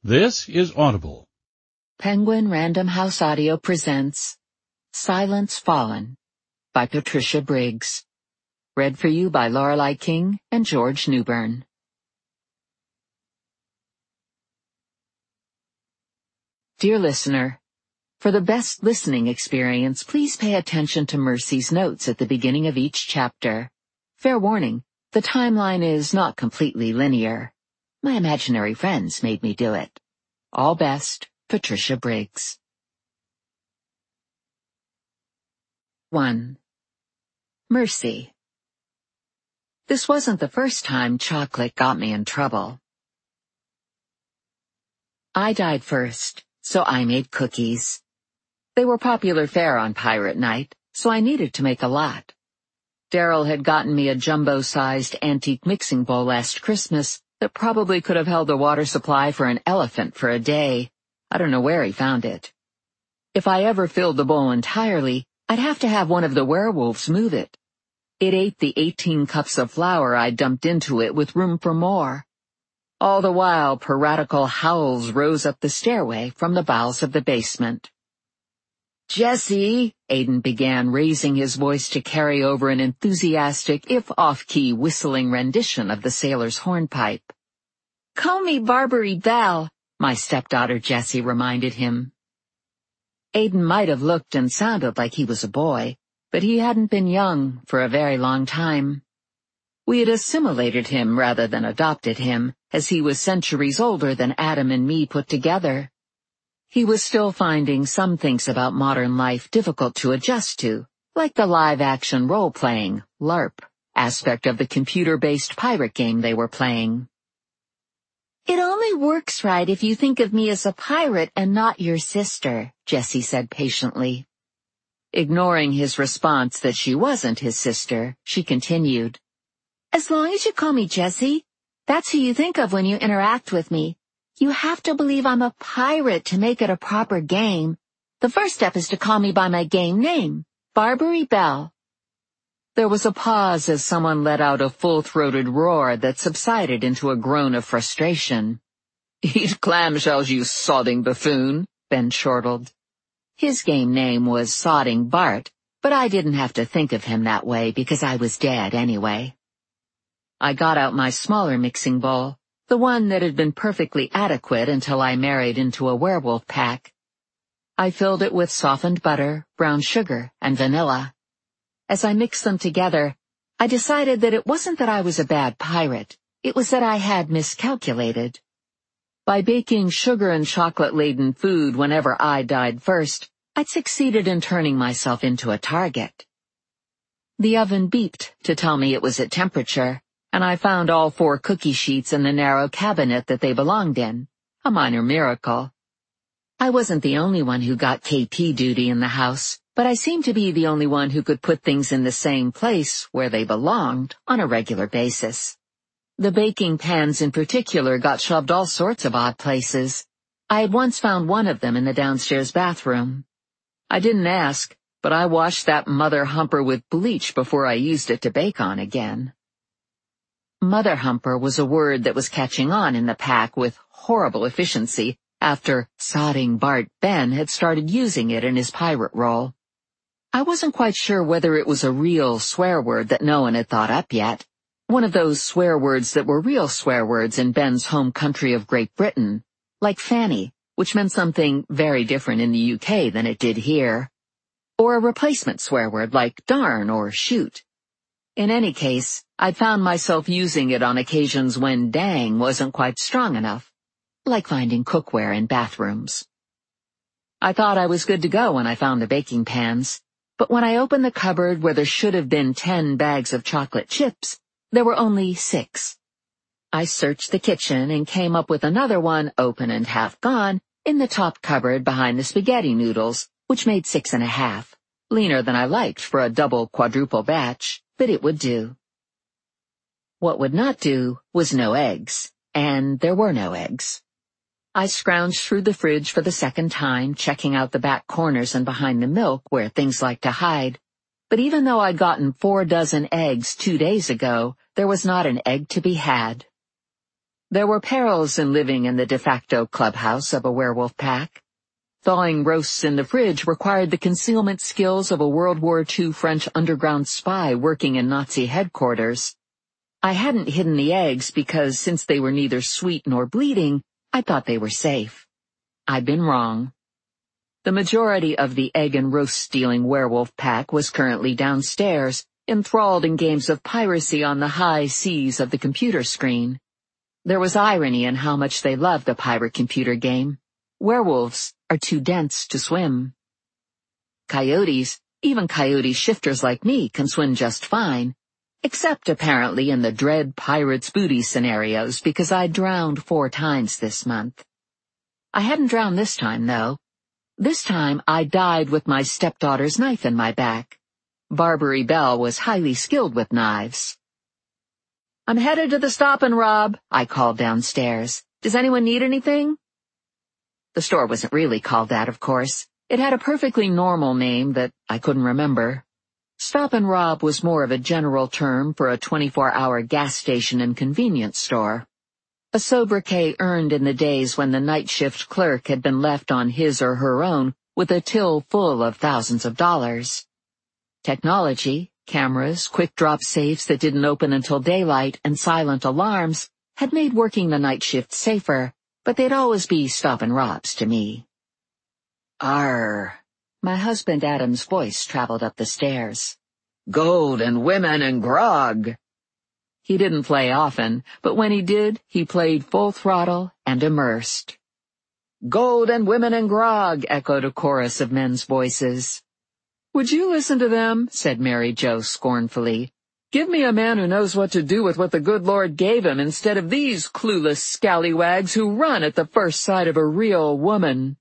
This is Audible. Penguin Random House Audio presents Silence Fallen by Patricia Briggs. Read for you by Lorelei King and George Newbern. Dear listener, for the best listening experience, please pay attention to Mercy's notes at the beginning of each chapter. Fair warning, the timeline is not completely linear. My imaginary friends made me do it. All best, Patricia Briggs. 1. Mercy. This wasn't the first time chocolate got me in trouble. I died first, so I made cookies. They were popular fare on Pirate Night, so I needed to make a lot. Daryl had gotten me a jumbo-sized antique mixing bowl last Christmas that probably could have held a water supply for an elephant for a day. I don't know where he found it. If I ever filled the bowl entirely, I'd have to have one of the werewolves move it. It ate the 18 cups of flour I dumped into it with room for more. All the while, piratical howls rose up the stairway from the bowels of the basement. "Jessie," Aiden began, raising his voice to carry over an enthusiastic, if off-key, whistling rendition of the sailor's hornpipe. "Call me Barbary Belle," my stepdaughter Jessie reminded him. Aiden might have looked and sounded like he was a boy, but he hadn't been young for a very long time. We had assimilated him rather than adopted him, as he was centuries older than Adam and me put together. He was still finding some things about modern life difficult to adjust to, like the live-action role-playing, LARP, aspect of the computer-based pirate game they were playing. "It only works right if you think of me as a pirate and not your sister," Jessie said patiently. Ignoring his response that she wasn't his sister, she continued. "As long as you call me Jessie, that's who you think of when you interact with me. You have to believe I'm a pirate to make it a proper game. The first step is to call me by my game name, Barbary Belle." There was a pause as someone let out a full-throated roar that subsided into a groan of frustration. "Eat clamshells, you sodding buffoon," Ben chortled. His game name was Sodding Bart, but I didn't have to think of him that way because I was dead anyway. I got out my smaller mixing bowl, the one that had been perfectly adequate until I married into a werewolf pack. I filled it with softened butter, brown sugar, and vanilla. As I mixed them together, I decided that it wasn't that I was a bad pirate, it was that I had miscalculated. By baking sugar and chocolate-laden food whenever I died first, I'd succeeded in turning myself into a target. The oven beeped to tell me it was at temperature, and I found all 4 cookie sheets in the narrow cabinet that they belonged in, a minor miracle. I wasn't the only one who got KP duty in the house, but I seemed to be the only one who could put things in the same place where they belonged on a regular basis. The baking pans in particular got shoved all sorts of odd places. I had once found one of them in the downstairs bathroom. I didn't ask, but I washed that mother humper with bleach before I used it to bake on again. Mother humper was a word that was catching on in the pack with horrible efficiency after Sodding Bart Ben had started using it in his pirate role. I wasn't quite sure whether it was a real swear word that no one had thought up yet, one of those swear words that were real swear words in Ben's home country of Great Britain, like fanny, which meant something very different in the UK than it did here, or a replacement swear word like darn or shoot. In any case, I'd found myself using it on occasions when dang wasn't quite strong enough, like finding cookware in bathrooms. I thought I was good to go when I found the baking pans, but when I opened the cupboard where there should have been 10 bags of chocolate chips, there were only 6. I searched the kitchen and came up with another one, open and half gone, in the top cupboard behind the spaghetti noodles, which made 6.5, leaner than I liked for a double-quadruple batch, but it would do. What would not do was no eggs, and there were no eggs. I scrounged through the fridge for the second time, checking out the back corners and behind the milk where things like to hide. But even though I'd gotten 4 dozen eggs 2 days ago, there was not an egg to be had. There were perils in living in the de facto clubhouse of a werewolf pack. Thawing roasts in the fridge required the concealment skills of a World War II French underground spy working in Nazi headquarters. I hadn't hidden the eggs because, since they were neither sweet nor bleeding, I thought they were safe. I'd been wrong. The majority of the egg and roast-stealing werewolf pack was currently downstairs, enthralled in games of piracy on the high seas of the computer screen. There was irony in how much they loved the pirate computer game. Werewolves are too dense to swim. Coyotes, even coyote shifters like me, can swim just fine, except apparently in the dread pirate's booty scenarios because I drowned 4 times this month. I hadn't drowned this time, though. This time I died with my stepdaughter's knife in my back. Barbary Belle was highly skilled with knives. "I'm headed to the Stop and Rob," I called downstairs. "Does anyone need anything?" The store wasn't really called that, of course. It had a perfectly normal name that I couldn't remember. Stop and Rob was more of a general term for a 24-hour gas station and convenience store. A sobriquet earned in the days when the night shift clerk had been left on his or her own with a till full of thousands of dollars. Technology, cameras, quick-drop safes that didn't open until daylight, and silent alarms had made working the night shift safer, but they'd always be Stop and Robs to me. "Arr!" My husband Adam's voice traveled up the stairs. "Gold and women and grog." He didn't play often, but when he did, he played full throttle and immersed. "Gold and women and grog," echoed a chorus of men's voices. "Would you listen to them?" said Mary Jo scornfully. "Give me a man who knows what to do with what the good Lord gave him instead of these clueless scallywags who run at the first sight of a real woman."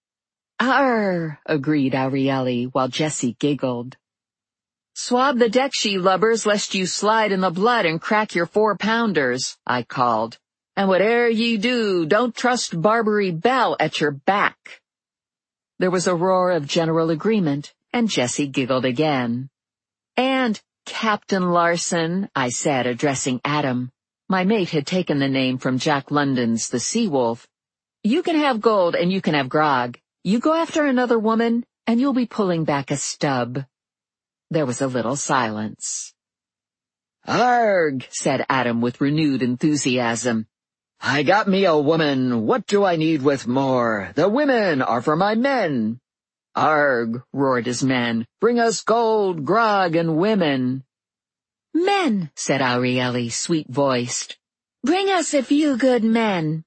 "Arr," agreed Aurieli, while Jessie giggled. "Swab the deck, she lubbers, lest you slide in the blood and crack your 4-pounders, I called. "And whate'er ye do, don't trust Barbary Belle at your back." There was a roar of general agreement, and Jessie giggled again. "And Captain Larson," I said, addressing Adam. My mate had taken the name from Jack London's The Sea-Wolf. "You can have gold and you can have grog. You go after another woman, and you'll be pulling back a stub." There was a little silence. "Arg," said Adam with renewed enthusiasm. "I got me a woman. What do I need with more? The women are for my men." "Arg," roared his men. "Bring us gold, grog, and women." "Men," said Aurieli, sweet-voiced. "Bring us a few good men."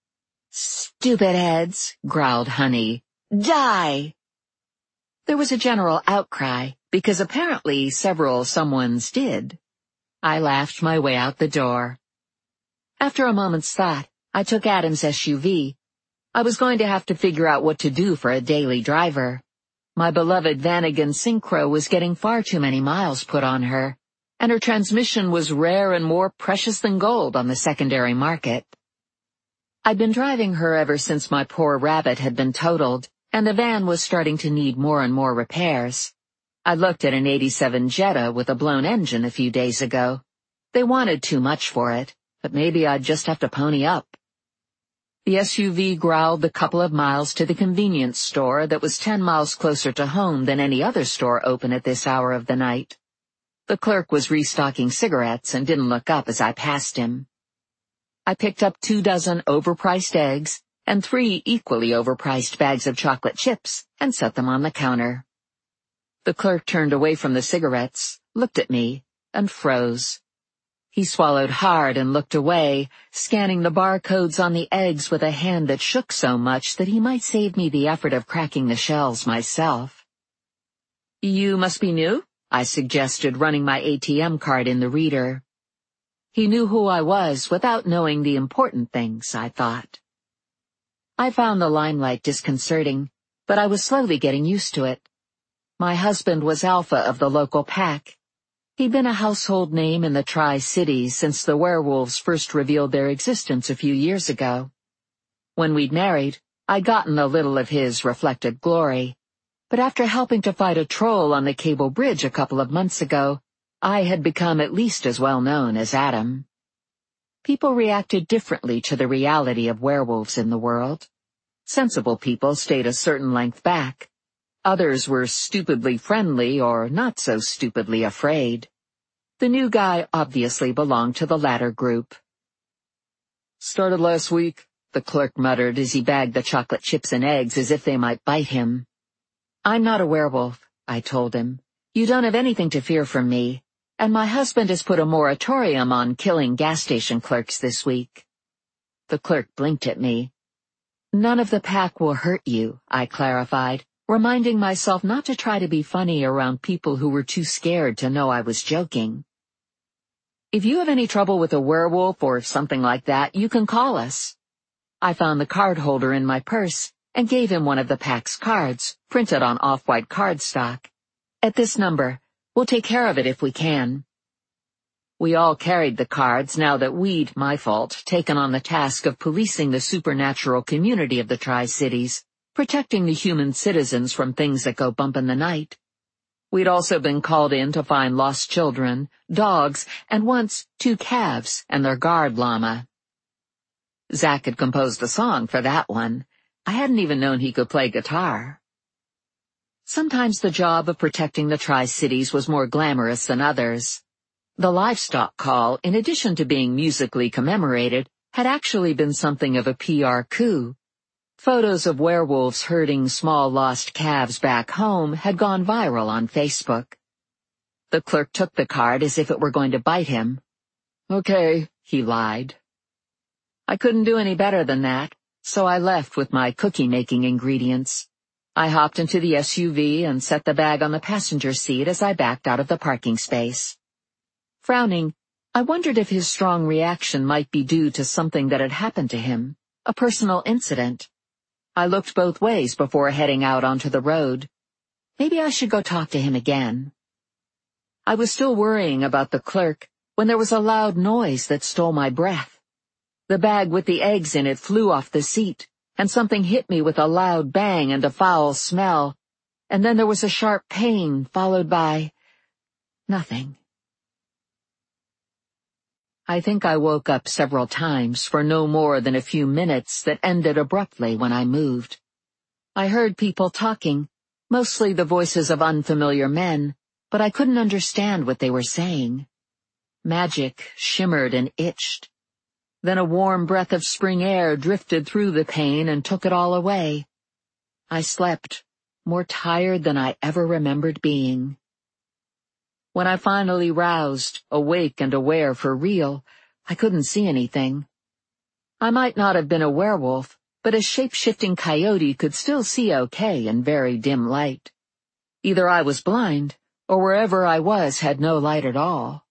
"Stupid heads," growled Honey. "Die!" There was a general outcry, because apparently several someones did. I laughed my way out the door. After a moment's thought, I took Adam's SUV. I was going to have to figure out what to do for a daily driver. My beloved Vanagon Synchro was getting far too many miles put on her, and her transmission was rare and more precious than gold on the secondary market. I'd been driving her ever since my poor rabbit had been totaled, and the van was starting to need more and more repairs. I looked at an '87 Jetta with a blown engine a few days ago. They wanted too much for it, but maybe I'd just have to pony up. The SUV growled the couple of miles to the convenience store that was 10 miles closer to home than any other store open at this hour of the night. The clerk was restocking cigarettes and didn't look up as I passed him. I picked up 24 overpriced eggs and 3 equally overpriced bags of chocolate chips and set them on the counter. The clerk turned away from the cigarettes, looked at me, and froze. He swallowed hard and looked away, scanning the barcodes on the eggs with a hand that shook so much that he might save me the effort of cracking the shells myself. "You must be new?" I suggested, running my ATM card in the reader. He knew who I was without knowing the important things, I thought. I found the limelight disconcerting, but I was slowly getting used to it. My husband was alpha of the local pack. He'd been a household name in the Tri-Cities since the werewolves first revealed their existence a few years ago. When we'd married, I'd gotten a little of his reflected glory, but after helping to fight a troll on the Cable Bridge a couple of months ago, I had become at least as well known as Adam. People reacted differently to the reality of werewolves in the world. Sensible people stayed a certain length back. Others were stupidly friendly or not so stupidly afraid. The new guy obviously belonged to the latter group. "Started last week," the clerk muttered as he bagged the chocolate chips and eggs as if they might bite him. "I'm not a werewolf," I told him. "You don't have anything to fear from me, and my husband has put a moratorium on killing gas station clerks this week." The clerk blinked at me. "None of the pack will hurt you," I clarified, reminding myself not to try to be funny around people who were too scared to know I was joking. "If you have any trouble with a werewolf or something like that, you can call us." I found the card holder in my purse and gave him one of the pack's cards, printed on off-white cardstock. "At this number, we'll take care of it if we can." We all carried the cards now that we'd, my fault, taken on the task of policing the supernatural community of the Tri-Cities, protecting the human citizens from things that go bump in the night. We'd also been called in to find lost children, dogs, and once 2 calves and their guard llama. Zach had composed a song for that one. I hadn't even known he could play guitar. Sometimes the job of protecting the Tri-Cities was more glamorous than others. The livestock call, in addition to being musically commemorated, had actually been something of a PR coup. Photos of werewolves herding small lost calves back home had gone viral on Facebook. The clerk took the card as if it were going to bite him. "Okay," he lied. I couldn't do any better than that, so I left with my cookie-making ingredients. I hopped into the SUV and set the bag on the passenger seat as I backed out of the parking space. Frowning, I wondered if his strong reaction might be due to something that had happened to him, a personal incident. I looked both ways before heading out onto the road. Maybe I should go talk to him again. I was still worrying about the clerk when there was a loud noise that stole my breath. The bag with the eggs in it flew off the seat, and something hit me with a loud bang and a foul smell, and then there was a sharp pain followed by nothing. I think I woke up several times for no more than a few minutes that ended abruptly when I moved. I heard people talking, mostly the voices of unfamiliar men, but I couldn't understand what they were saying. Magic shimmered and itched. Then a warm breath of spring air drifted through the pain and took it all away. I slept, more tired than I ever remembered being. When I finally roused, awake and aware for real, I couldn't see anything. I might not have been a werewolf, but a shape-shifting coyote could still see okay in very dim light. Either I was blind, or wherever I was had no light at all.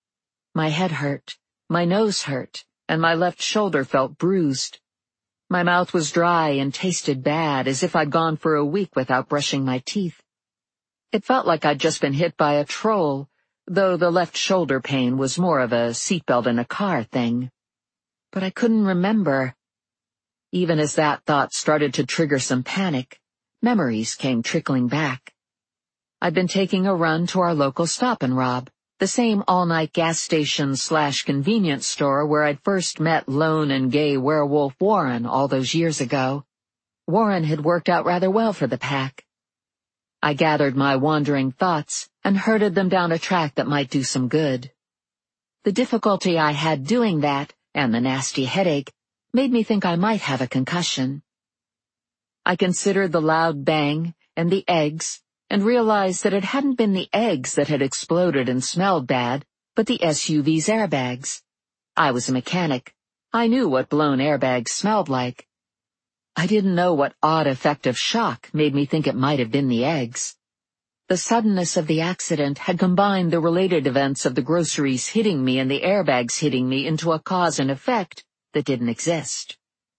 My head hurt, my nose hurt, and my left shoulder felt bruised. My mouth was dry and tasted bad, as if I'd gone for a week without brushing my teeth. It felt like I'd just been hit by a troll, though the left shoulder pain was more of a seatbelt in a car thing. But I couldn't remember. Even as that thought started to trigger some panic, memories came trickling back. I'd been taking a run to our local Stop and Rob, the same all-night gas station/convenience store where I'd first met lone and gay werewolf Warren all those years ago. Warren had worked out rather well for the pack. I gathered my wandering thoughts and herded them down a track that might do some good. The difficulty I had doing that, and the nasty headache, made me think I might have a concussion. I considered the loud bang and the eggs, and realized that it hadn't been the eggs that had exploded and smelled bad, but the SUV's airbags. I was a mechanic. I knew what blown airbags smelled like. I didn't know what odd effect of shock made me think it might have been the eggs. The suddenness of the accident had combined the related events of the groceries hitting me and the airbags hitting me into a cause and effect that didn't exist.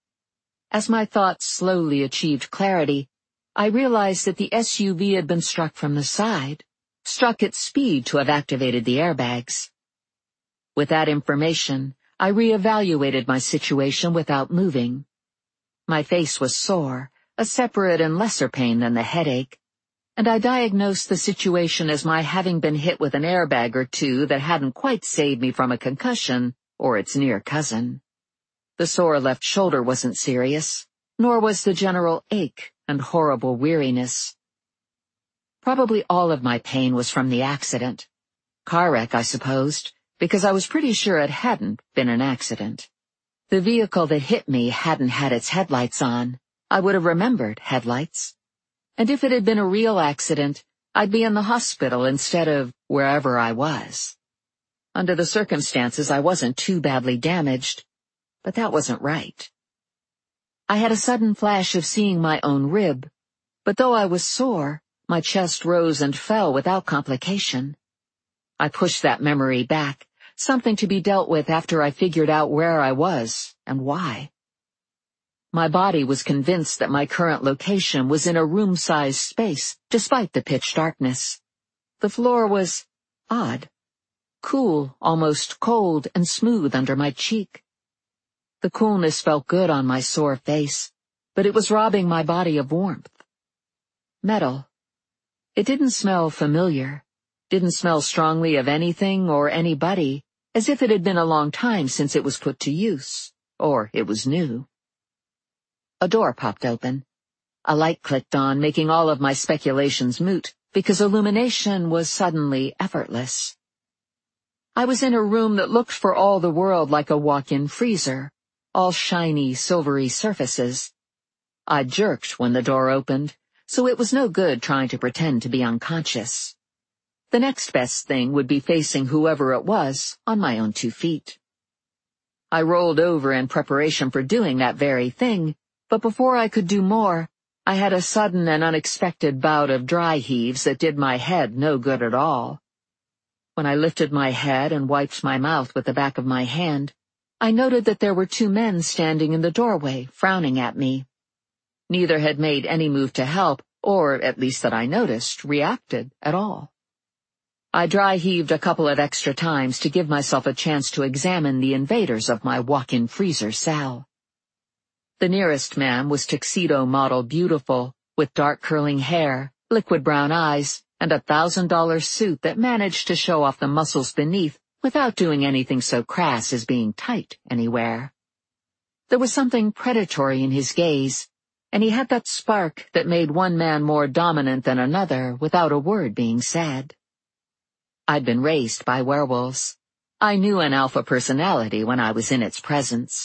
As my thoughts slowly achieved clarity, I realized that the SUV had been struck from the side, struck at speed to have activated the airbags. With that information, I reevaluated my situation without moving. My face was sore, a separate and lesser pain than the headache, and I diagnosed the situation as my having been hit with an airbag or two that hadn't quite saved me from a concussion or its near cousin. The sore left shoulder wasn't serious, nor was the general ache and horrible weariness. Probably all of my pain was from the accident. Car wreck, I supposed, because I was pretty sure it hadn't been an accident. The vehicle that hit me hadn't had its headlights on. I would have remembered headlights. And if it had been a real accident, I'd be in the hospital instead of wherever I was. Under the circumstances, I wasn't too badly damaged, but that wasn't right. I had a sudden flash of seeing my own rib, but though I was sore, my chest rose and fell without complication. I pushed that memory back, something to be dealt with after I figured out where I was and why. My body was convinced that my current location was in a room-sized space, despite the pitch darkness. The floor was odd, cool, almost cold and smooth under my cheek. The coolness felt good on my sore face, but it was robbing my body of warmth. Metal. It didn't smell familiar, didn't smell strongly of anything or anybody, as if it had been a long time since it was put to use, or it was new. A door popped open. A light clicked on, making all of my speculations moot, because illumination was suddenly effortless. I was in a room that looked for all the world like a walk-in freezer, all shiny, silvery surfaces. I jerked when the door opened, so it was no good trying to pretend to be unconscious. The next best thing would be facing whoever it was on my own 2 feet. I rolled over in preparation for doing that very thing, but before I could do more, I had a sudden and unexpected bout of dry heaves that did my head no good at all. When I lifted my head and wiped my mouth with the back of my hand, I noted that there were 2 men standing in the doorway, frowning at me. Neither had made any move to help, or, at least that I noticed, reacted at all. I dry heaved a couple of extra times to give myself a chance to examine the invaders of my walk-in freezer cell. The nearest man was tuxedo model beautiful, with dark curling hair, liquid brown eyes, and a $1,000 suit that managed to show off the muscles beneath without doing anything so crass as being tight anywhere. There was something predatory in his gaze, and he had that spark that made one man more dominant than another without a word being said. I'd been raised by werewolves. I knew an alpha personality when I was in its presence.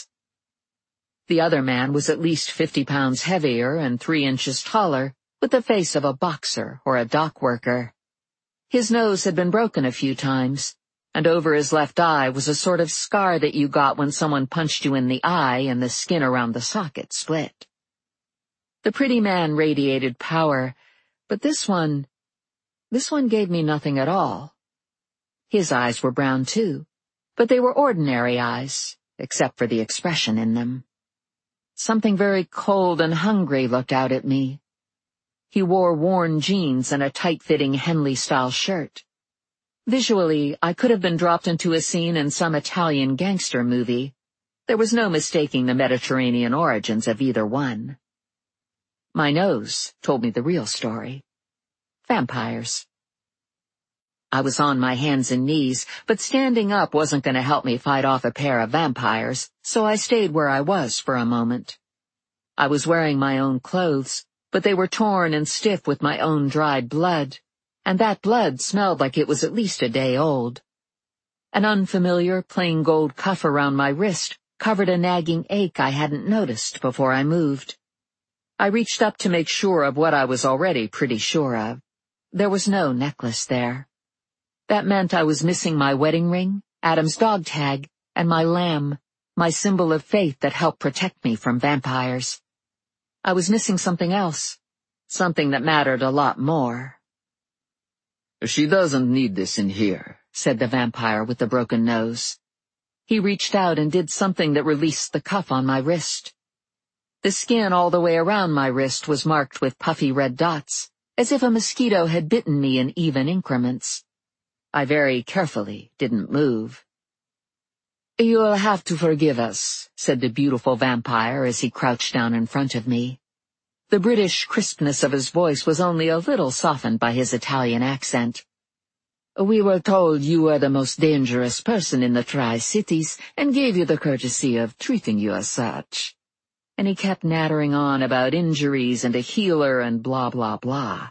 The other man was at least 50 pounds heavier and 3 inches taller, with the face of a boxer or a dock worker. His nose had been broken a few times, and over his left eye was a sort of scar that you got when someone punched you in the eye and the skin around the socket split. The pretty man radiated power, but this one gave me nothing at all. His eyes were brown too, but they were ordinary eyes, except for the expression in them. Something very cold and hungry looked out at me. He wore worn jeans and a tight-fitting Henley-style shirt. Visually, I could have been dropped into a scene in some Italian gangster movie. There was no mistaking the Mediterranean origins of either one. My nose told me the real story. Vampires. I was on my hands and knees, but standing up wasn't going to help me fight off a pair of vampires, so I stayed where I was for a moment. I was wearing my own clothes, but they were torn and stiff with my own dried blood, and that blood smelled like it was at least a day old. An unfamiliar plain gold cuff around my wrist covered a nagging ache I hadn't noticed before I moved. I reached up to make sure of what I was already pretty sure of. There was no necklace there. That meant I was missing my wedding ring, Adam's dog tag, and my lamb, my symbol of faith that helped protect me from vampires. I was missing something else, something that mattered a lot more. "She doesn't need this in here," said the vampire with the broken nose. He reached out and did something that released the cuff on my wrist. The skin all the way around my wrist was marked with puffy red dots, as if a mosquito had bitten me in even increments. I very carefully didn't move. "You'll have to forgive us," said the beautiful vampire as he crouched down in front of me. The British crispness of his voice was only a little softened by his Italian accent. We were told you were the most dangerous person in the Tri-Cities and gave you the courtesy of treating you as such. And he kept nattering on about injuries and a healer and blah blah blah.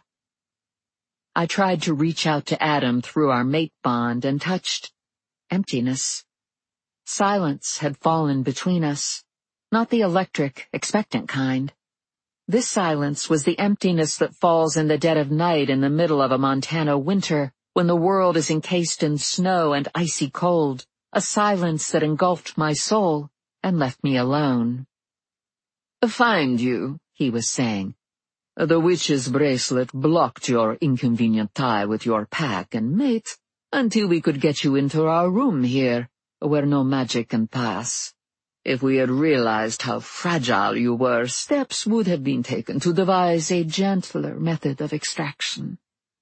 I tried to reach out to Adam through our mate bond and touched emptiness. Silence had fallen between us, not the electric, expectant kind. This silence was the emptiness that falls in the dead of night in the middle of a Montana winter, when the world is encased in snow and icy cold, a silence that engulfed my soul and left me alone. "Find you," he was saying. "The witch's bracelet blocked your inconvenient tie with your pack and mate until we could get you into our room here, where no magic can pass. If we had realized how fragile you were, steps would have been taken to devise a gentler method of extraction."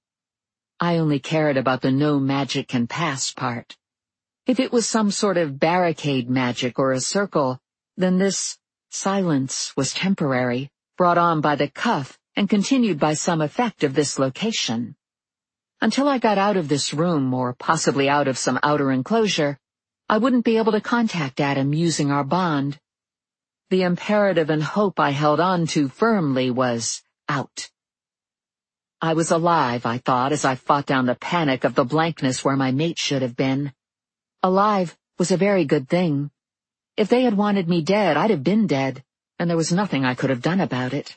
I only cared about the no magic can pass part. If it was some sort of barricade magic or a circle, then this silence was temporary, brought on by the cuff and continued by some effect of this location. Until I got out of this room, or possibly out of some outer enclosure, I wouldn't be able to contact Adam using our bond. The imperative and hope I held on to firmly was out. I was alive, I thought, as I fought down the panic of the blankness where my mate should have been. Alive was a very good thing. If they had wanted me dead, I'd have been dead, and there was nothing I could have done about it.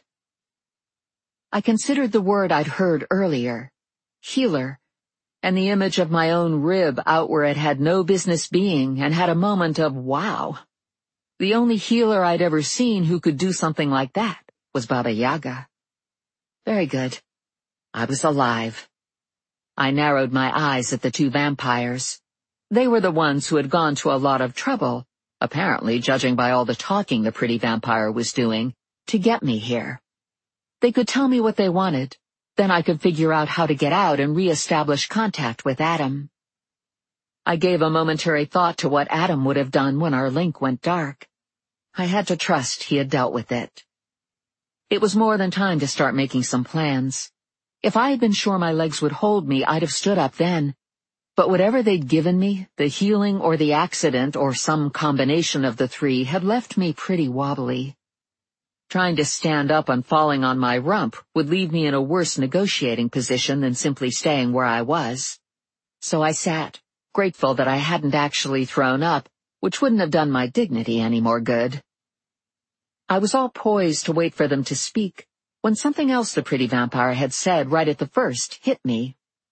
I considered the word I'd heard earlier, healer, and the image of my own rib out where it had no business being, and had a moment of wow. The only healer I'd ever seen who could do something like that was Baba Yaga. Very good. I was alive. I narrowed my eyes at the two vampires. They were the ones who had gone to a lot of trouble, apparently judging by all the talking the pretty vampire was doing, to get me here. They could tell me what they wanted, then I could figure out how to get out and re-establish contact with Adam. I gave a momentary thought to what Adam would have done when our link went dark. I had to trust he had dealt with it. It was more than time to start making some plans. If I had been sure my legs would hold me, I'd have stood up then. But whatever they'd given me, the healing or the accident or some combination of the three, had left me pretty wobbly. Trying to stand up and falling on my rump would leave me in a worse negotiating position than simply staying where I was. So I sat, grateful that I hadn't actually thrown up, which wouldn't have done my dignity any more good. I was all poised to wait for them to speak, when something else the pretty vampire had said right at the first hit me.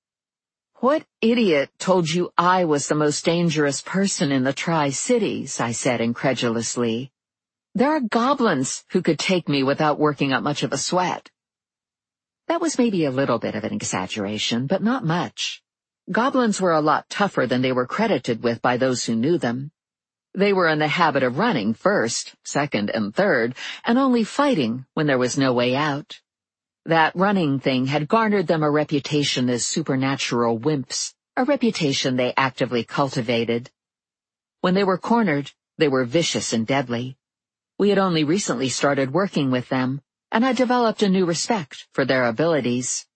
"What idiot told you I was the most dangerous person in the Tri-Cities?" I said incredulously. "There are goblins who could take me without working up much of a sweat." That was maybe a little bit of an exaggeration, but not much. Goblins were a lot tougher than they were credited with by those who knew them. They were in the habit of running first, second, and third, and only fighting when there was no way out. That running thing had garnered them a reputation as supernatural wimps, a reputation they actively cultivated. When they were cornered, they were vicious and deadly. We had only recently started working with them, and I developed a new respect for their abilities.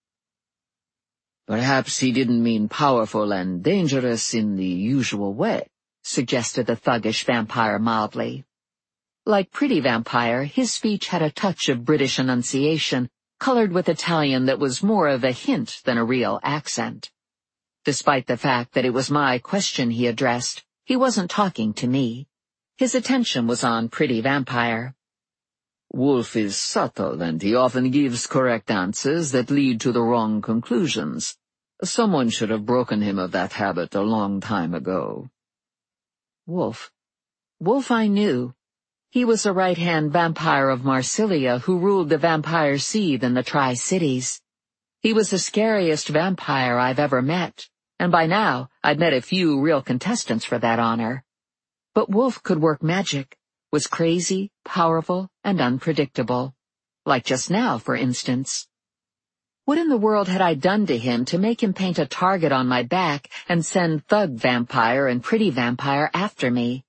"Perhaps he didn't mean powerful and dangerous in the usual way," suggested the thuggish vampire mildly. Like pretty vampire, his speech had a touch of British enunciation, colored with Italian that was more of a hint than a real accent. Despite the fact that it was my question he addressed, he wasn't talking to me. His attention was on pretty vampire. "Wolf is subtle, and he often gives correct answers that lead to the wrong conclusions. Someone should have broken him of that habit a long time ago." Wolf. Wolf I knew. He was the right-hand vampire of Marsilia who ruled the vampire seed in the Tri-Cities. He was the scariest vampire I've ever met, and by now I'd met a few real contestants for that honor. But Wolf could work magic, was crazy, powerful, and unpredictable. Like just now, for instance. What in the world had I done to him to make him paint a target on my back and send Thug Vampire and Pretty Vampire after me?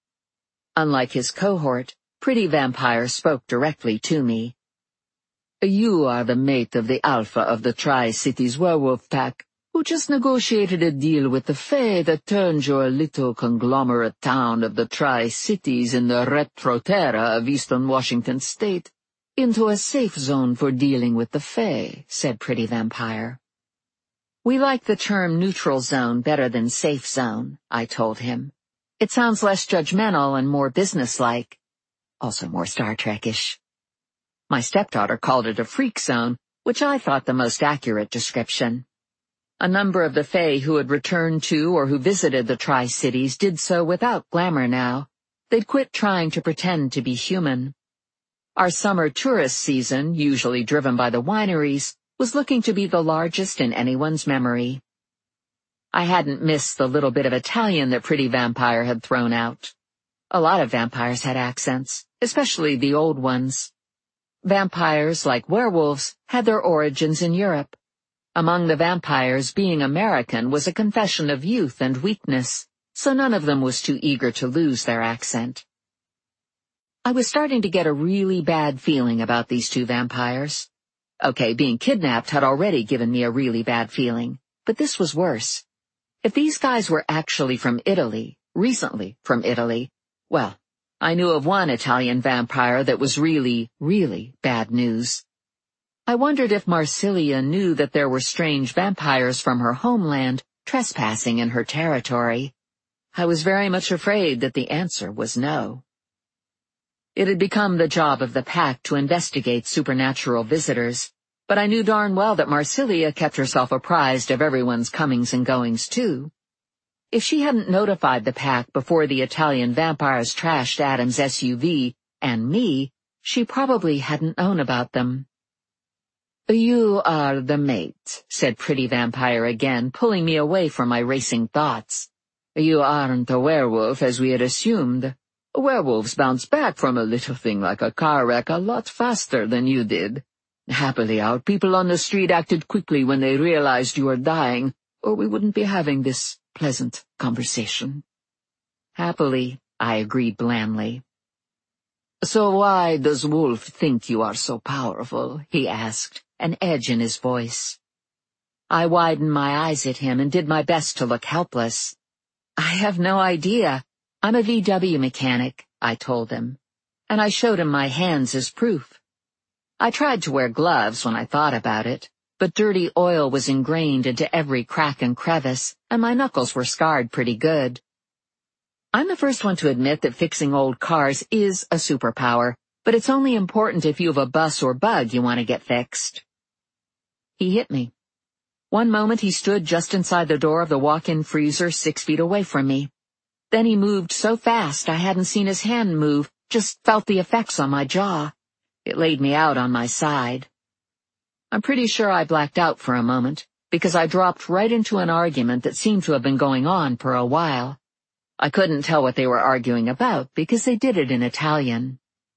Unlike his cohort, Pretty Vampire spoke directly to me. "You are the mate of the Alpha of the Tri-Cities werewolf pack, who just negotiated a deal with the Fae that turned your little conglomerate town of the Tri-Cities in the Retroterra of eastern Washington state into a safe zone for dealing with the Fae," said Pretty Vampire. "We like the term neutral zone better than safe zone," I told him. "It sounds less judgmental and more businesslike. Also more Star Trek-ish." My stepdaughter called it a freak zone, which I thought the most accurate description. A number of the Fae who had returned to or who visited the Tri-Cities did so without glamour now. They'd quit trying to pretend to be human. Our summer tourist season, usually driven by the wineries, was looking to be the largest in anyone's memory. I hadn't missed the little bit of Italian that Pretty Vampire had thrown out. A lot of vampires had accents, especially the old ones. Vampires, like werewolves, had their origins in Europe. Among the vampires, being American was a confession of youth and weakness, so none of them was too eager to lose their accent. I was starting to get a really bad feeling about these two vampires. Okay, being kidnapped had already given me a really bad feeling, but this was worse. If these guys were actually from Italy, recently from Italy, well, I knew of one Italian vampire that was really, really bad news. I wondered if Marsilia knew that there were strange vampires from her homeland trespassing in her territory. I was very much afraid that the answer was no. It had become the job of the pack to investigate supernatural visitors, but I knew darn well that Marsilia kept herself apprised of everyone's comings and goings too. If she hadn't notified the pack before the Italian vampires trashed Adam's SUV and me, she probably hadn't known about them. "You are the mate," said Pretty Vampire again, pulling me away from my racing thoughts. "You aren't a werewolf as we had assumed. Werewolves bounce back from a little thing like a car wreck a lot faster than you did. Happily, our people on the street acted quickly when they realized you were dying, or we wouldn't be having this pleasant conversation." "Happily," I agreed blandly. "So why does Wolf think you are so powerful?" he asked, an edge in his voice. I widened my eyes at him and did my best to look helpless. "I have no idea. I'm a VW mechanic," I told him, and I showed him my hands as proof. I tried to wear gloves when I thought about it, but dirty oil was ingrained into every crack and crevice, and my knuckles were scarred pretty good. I'm the first one to admit that fixing old cars is a superpower, but it's only important if you have a bus or bug you want to get fixed. He hit me. One moment he stood just inside the door of the walk-in freezer 6 feet away from me. Then he moved so fast I hadn't seen his hand move, just felt the effects on my jaw. It laid me out on my side. I'm pretty sure I blacked out for a moment, because I dropped right into an argument that seemed to have been going on for a while. I couldn't tell what they were arguing about because they did it in Italian.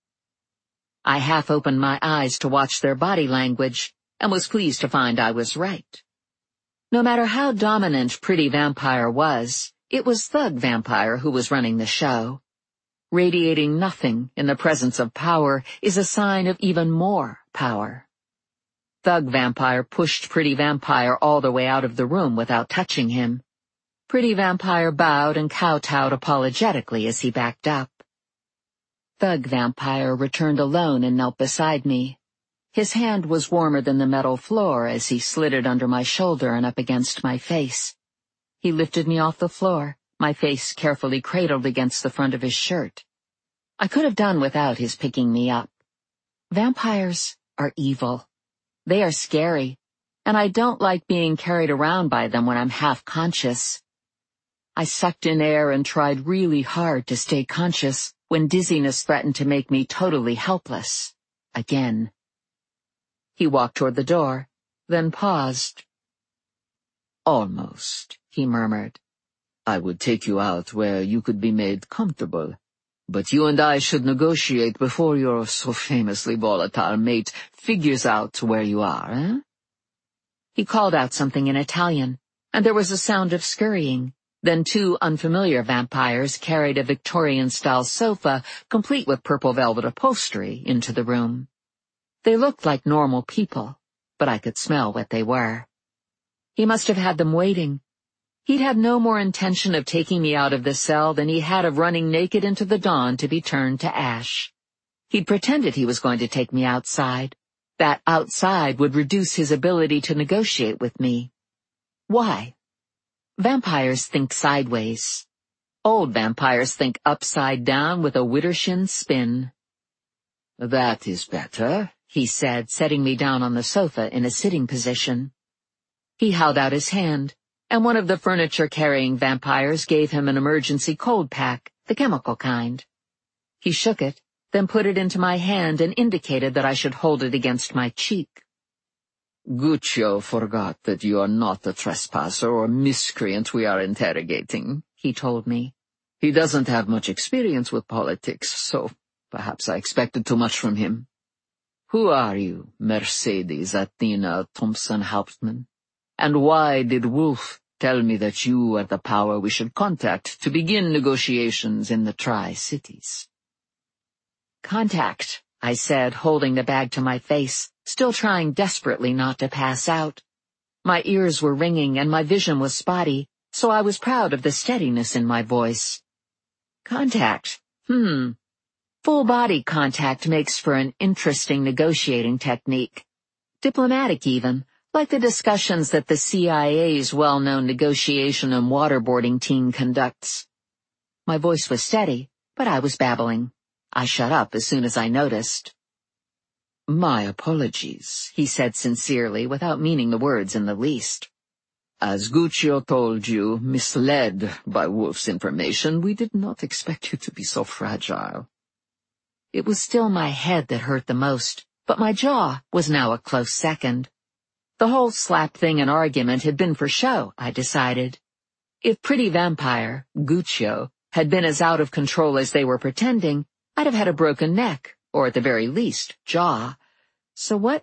I half opened my eyes to watch their body language, and was pleased to find I was right. No matter how dominant Pretty Vampire was, it was Thug Vampire who was running the show. Radiating nothing in the presence of power is a sign of even more power. Thug Vampire pushed Pretty Vampire all the way out of the room without touching him. Pretty Vampire bowed and kowtowed apologetically as he backed up. Thug Vampire returned alone and knelt beside me. His hand was warmer than the metal floor as he slid it under my shoulder and up against my face. He lifted me off the floor, my face carefully cradled against the front of his shirt. I could have done without his picking me up. Vampires are evil. They are scary, and I don't like being carried around by them when I'm half conscious. I sucked in air and tried really hard to stay conscious when dizziness threatened to make me totally helpless. Again. He walked toward the door, then paused. "Almost," he murmured. "I would take you out where you could be made comfortable. But you and I should negotiate before your so famously volatile mate figures out where you are, eh?" He called out something in Italian, and there was a sound of scurrying. Then 2 unfamiliar vampires carried a Victorian-style sofa, complete with purple velvet upholstery, into the room. They looked like normal people, but I could smell what they were. He must have had them waiting. He'd had no more intention of taking me out of the cell than he had of running naked into the dawn to be turned to ash. He'd pretended he was going to take me outside. That outside would reduce his ability to negotiate with me. Why? Vampires think sideways. Old vampires think upside down with a widdershin spin. "That is better," he said, setting me down on the sofa in a sitting position. He held out his hand, and one of the furniture-carrying vampires gave him an emergency cold pack, the chemical kind. He shook it, then put it into my hand and indicated that I should hold it against my cheek. "Guccio forgot that you are not the trespasser or miscreant we are interrogating," he told me. "He doesn't have much experience with politics, so perhaps I expected too much from him. Who are you, Mercedes Athena Thompson Hauptmann? And why did Wolf tell me that you are the power we should contact to begin negotiations in the Tri-Cities?" "Contact," I said, holding the bag to my face, still trying desperately not to pass out. My ears were ringing and my vision was spotty, so I was proud of the steadiness in my voice. "Contact. Full-body contact makes for an interesting negotiating technique. Diplomatic even, like the discussions that the CIA's well-known negotiation and waterboarding team conducts." My voice was steady, but I was babbling. I shut up as soon as I noticed. "My apologies," he said sincerely, without meaning the words in the least. "As Guccio told you, misled by Wolf's information, we did not expect you to be so fragile." It was still my head that hurt the most, but my jaw was now a close second. The whole slap thing and argument had been for show, I decided. If Pretty Vampire, Guccio, had been as out of control as they were pretending, I'd have had a broken neck, or at the very least, jaw. So what?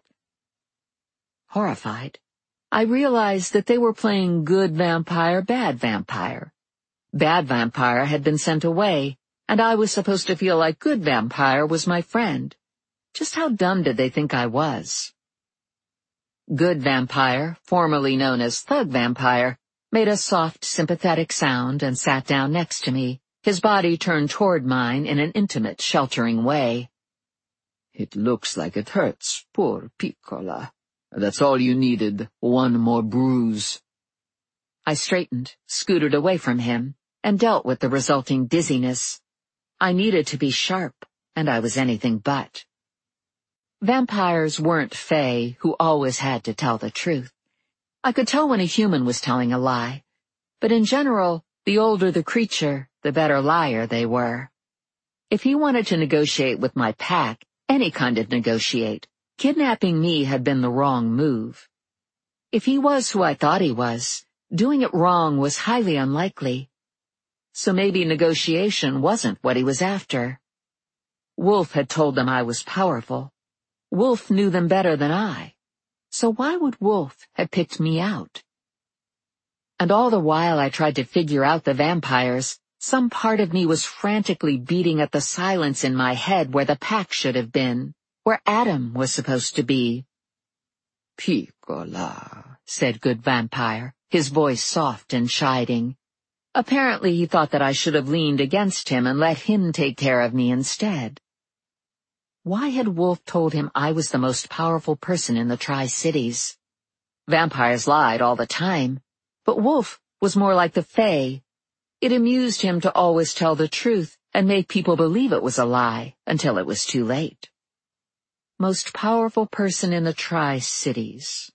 Horrified, I realized that they were playing good vampire, bad vampire. Bad vampire had been sent away, and I was supposed to feel like good vampire was my friend. Just how dumb did they think I was? Good vampire, formerly known as Thug Vampire, made a soft, sympathetic sound and sat down next to me, his body turned toward mine in an intimate, sheltering way. "It looks like it hurts, poor Piccola. That's all you needed, one more bruise." I straightened, scooted away from him, and dealt with the resulting dizziness. I needed to be sharp, and I was anything but. Vampires weren't fae who always had to tell the truth. I could tell when a human was telling a lie, but in general, the older the creature, the better liar they were. If he wanted to negotiate with my pack, any kind of negotiate, kidnapping me had been the wrong move. If he was who I thought he was, doing it wrong was highly unlikely. So maybe negotiation wasn't what he was after. Wolf had told them I was powerful. Wolf knew them better than I. So why would Wolf have picked me out? And all the while I tried to figure out the vampires, some part of me was frantically beating at the silence in my head where the pack should have been, where Adam was supposed to be. "Piccola," said Good Vampire, his voice soft and chiding. Apparently he thought that I should have leaned against him and let him take care of me instead. Why had Wolf told him I was the most powerful person in the Tri-Cities? Vampires lied all the time, but Wolf was more like the Fae. It amused him to always tell the truth and make people believe it was a lie until it was too late. Most powerful person in the Tri-Cities.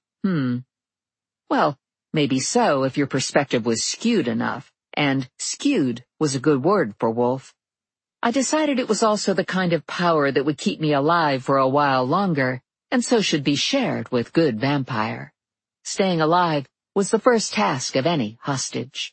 Well, maybe so if your perspective was skewed enough, and skewed was a good word for Wolf. I decided it was also the kind of power that would keep me alive for a while longer, and so should be shared with Good Vampire. Staying alive was the first task of any hostage.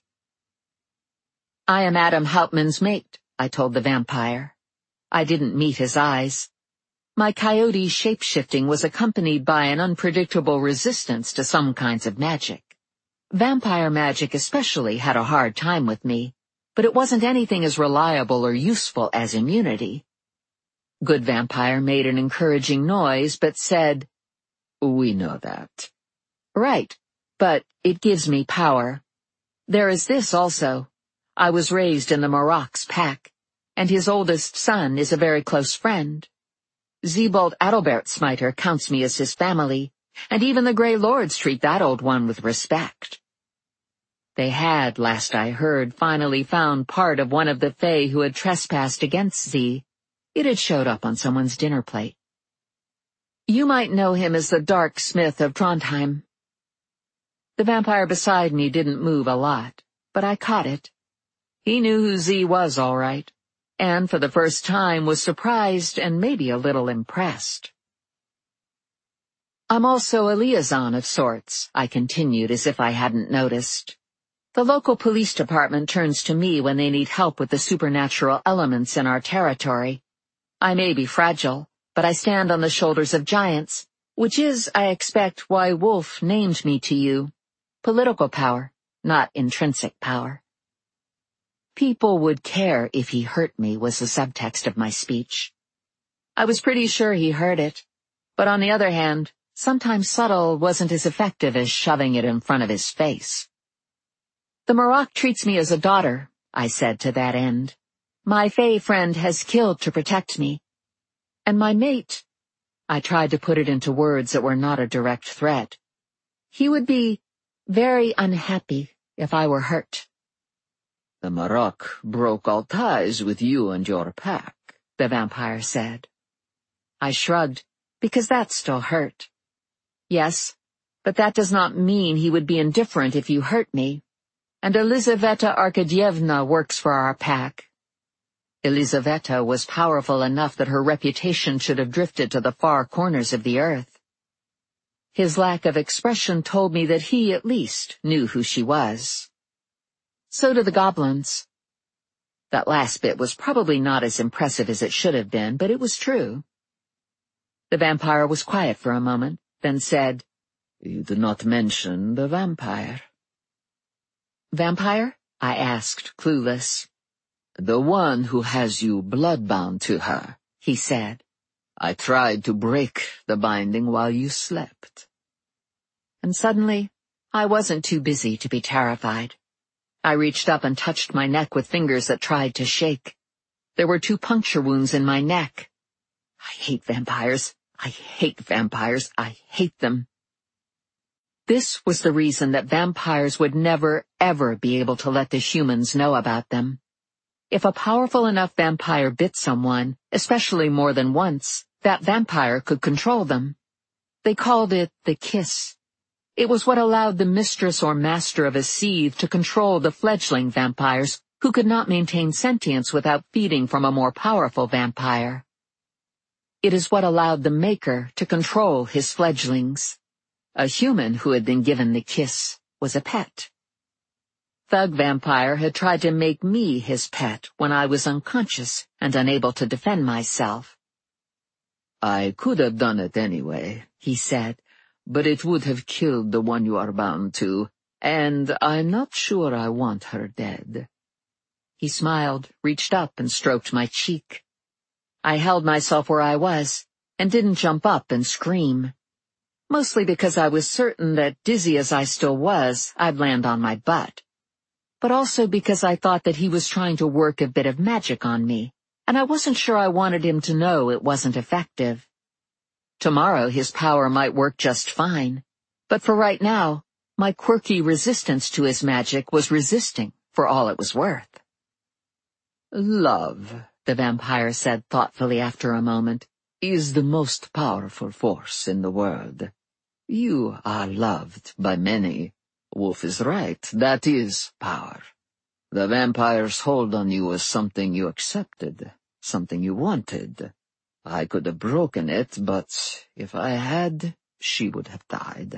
"I am Adam Hauptmann's mate," I told the vampire. I didn't meet his eyes. My coyote shape-shifting was accompanied by an unpredictable resistance to some kinds of magic. Vampire magic especially had a hard time with me, but it wasn't anything as reliable or useful as immunity. Good Vampire made an encouraging noise, but said, "We know that." "Right. But it gives me power. There is this also. I was raised in the Marok's pack, and his oldest son is a very close friend. Zebold Adalbert Smiter counts me as his family, and even the Grey Lords treat that old one with respect. They had, last I heard, finally found part of one of the Fae who had trespassed against Z. It had showed up on someone's dinner plate. You might know him as the Dark Smith of Trondheim. The vampire beside me didn't move a lot, but I caught it. He knew who Z was all right, and for the first time was surprised and maybe a little impressed. I'm also a liaison of sorts, I continued as if I hadn't noticed. The local police department turns to me when they need help with the supernatural elements in our territory. I may be fragile, but I stand on the shoulders of giants, which is, I expect, why Wolf named me to you. Political power, not intrinsic power. People would care if he hurt me was the subtext of my speech. I was pretty sure he heard it, but on the other hand, sometimes subtle wasn't as effective as shoving it in front of his face. The Marok treats me as a daughter, I said to that end. My Fae friend has killed to protect me. And my mate, I tried to put it into words that were not a direct threat. He would be very unhappy if I were hurt. The Marok broke all ties with you and your pack, the vampire said. I shrugged, because that still hurt. Yes, but that does not mean he would be indifferent if you hurt me. And Elizaveta Arkadyevna works for our pack. Elizaveta was powerful enough that her reputation should have drifted to the far corners of the earth. His lack of expression told me that he, at least, knew who she was. So do the goblins. That last bit was probably not as impressive as it should have been, but it was true. The vampire was quiet for a moment, then said, You did not mention the vampire. Vampire? I asked, clueless. The one who has you bloodbound to her, he said. I tried to break the binding while you slept. And suddenly, I wasn't too busy to be terrified. I reached up and touched my neck with fingers that tried to shake. There were 2 puncture wounds in my neck. I hate vampires. I hate vampires. I hate them. This was the reason that vampires would never, ever be able to let the humans know about them. If a powerful enough vampire bit someone, especially more than once, that vampire could control them. They called it the kiss. It was what allowed the mistress or master of a seethe to control the fledgling vampires who could not maintain sentience without feeding from a more powerful vampire. It is what allowed the maker to control his fledglings. A human who had been given the kiss was a pet. Thug Vampire had tried to make me his pet when I was unconscious and unable to defend myself. I could have done it anyway, he said, but it would have killed the one you are bound to, and I'm not sure I want her dead. He smiled, reached up, and stroked my cheek. I held myself where I was, and didn't jump up and scream. Mostly because I was certain that, dizzy as I still was, I'd land on my butt. But also because I thought that he was trying to work a bit of magic on me, and I wasn't sure I wanted him to know it wasn't effective. Tomorrow his power might work just fine, but for right now, my quirky resistance to his magic was resisting for all it was worth. Love, the vampire said thoughtfully after a moment, is the most powerful force in the world. You are loved by many. Wolf is right, that is power. The vampire's hold on you was something you accepted, something you wanted. I could have broken it, but if I had, she would have died.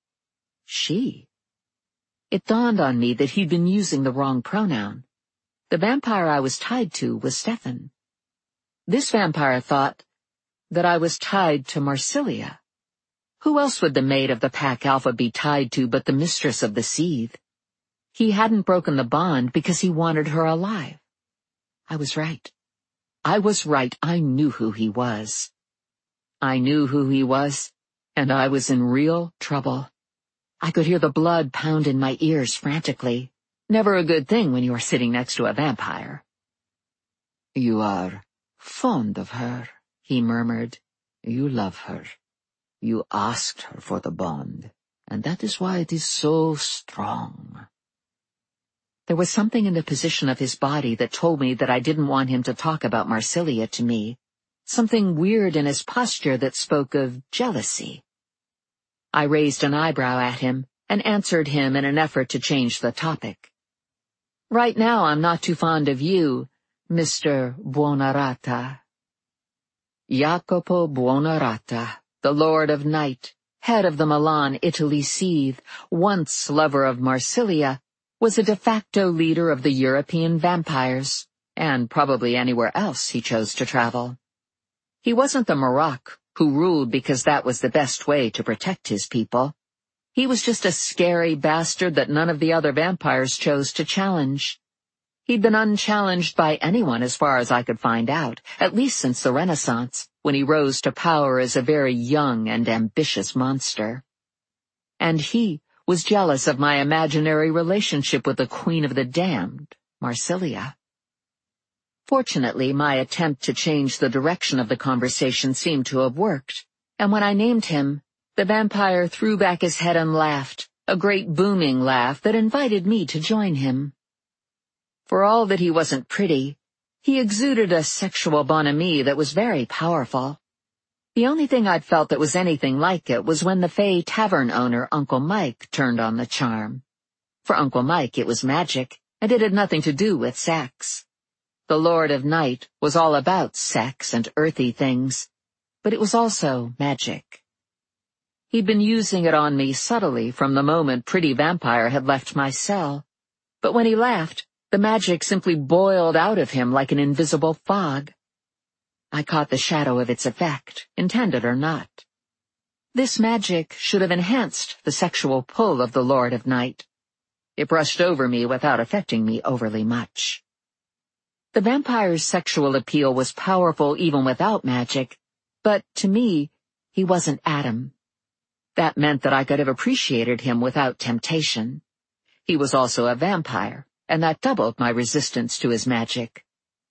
She? It dawned on me that he'd been using the wrong pronoun. The vampire I was tied to was Stefan. This vampire thought that I was tied to Marsilia. Who else would the maid of the Pack Alpha be tied to but the mistress of the seethe? He hadn't broken the bond because he wanted her alive. I was right. I knew who he was. I knew who he was, and I was in real trouble. I could hear the blood pound in my ears frantically. Never a good thing when you are sitting next to a vampire. "You are fond of her," he murmured. "You love her. You asked her for the bond, and that is why it is so strong." There was something in the position of his body that told me that I didn't want him to talk about Marsilia to me, something weird in his posture that spoke of jealousy. I raised an eyebrow at him and answered him in an effort to change the topic. "Right now I'm not too fond of you, Mr. Buonarrota." Jacopo Buonarrota, the Lord of Night, head of the Milan Italy Seethe, once lover of Marsilia, was a de facto leader of the European vampires, and probably anywhere else he chose to travel. He wasn't the Maroc, who ruled because that was the best way to protect his people. He was just a scary bastard that none of the other vampires chose to challenge. He'd been unchallenged by anyone as far as I could find out, at least since the Renaissance, when he rose to power as a very young and ambitious monster. And he was jealous of my imaginary relationship with the Queen of the Damned, Marsilia. Fortunately, my attempt to change the direction of the conversation seemed to have worked, and when I named him, the vampire threw back his head and laughed, a great booming laugh that invited me to join him. For all that he wasn't pretty, he exuded a sexual bonhomie that was very powerful. The only thing I'd felt that was anything like it was when the Fey tavern owner, Uncle Mike, turned on the charm. For Uncle Mike it was magic, and it had nothing to do with sex. The Lord of Night was all about sex and earthy things, but it was also magic. He'd been using it on me subtly from the moment Pretty Vampire had left my cell, but when he laughed, the magic simply boiled out of him like an invisible fog. I caught the shadow of its effect, intended or not. This magic should have enhanced the sexual pull of the Lord of Night. It brushed over me without affecting me overly much. The vampire's sexual appeal was powerful even without magic, but to me, he wasn't Adam. That meant that I could have appreciated him without temptation. He was also a vampire, and that doubled my resistance to his magic.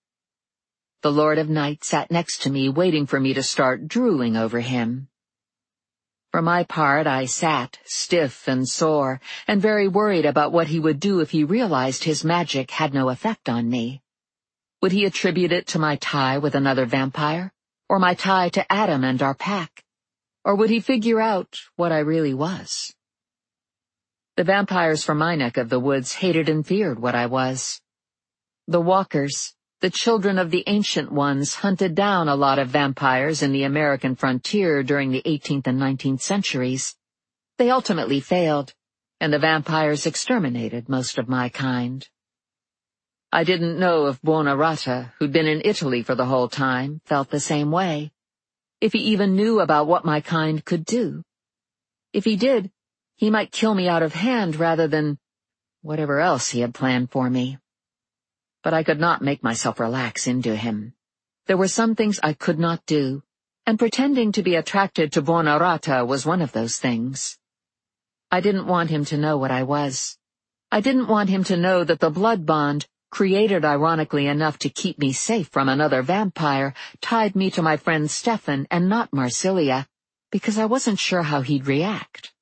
The Lord of Night sat next to me, waiting for me to start drooling over him. For my part, I sat, stiff and sore, and very worried about what he would do if he realized his magic had no effect on me. Would he attribute it to my tie with another vampire, or my tie to Adam and our pack? Or would he figure out what I really was? The vampires from my neck of the woods hated and feared what I was. The walkers, the children of the Ancient Ones, hunted down a lot of vampires in the American frontier during the 18th and 19th centuries. They ultimately failed, and the vampires exterminated most of my kind. I didn't know if Buonarrota, who'd been in Italy for the whole time, felt the same way. If he even knew about what my kind could do. If he did, he might kill me out of hand rather than whatever else he had planned for me. But I could not make myself relax into him. There were some things I could not do, and pretending to be attracted to Buonarrota was one of those things. I didn't want him to know what I was. I didn't want him to know that the blood bond, created ironically enough to keep me safe from another vampire, tied me to my friend Stefan and not Marsilia, because I wasn't sure how he'd react.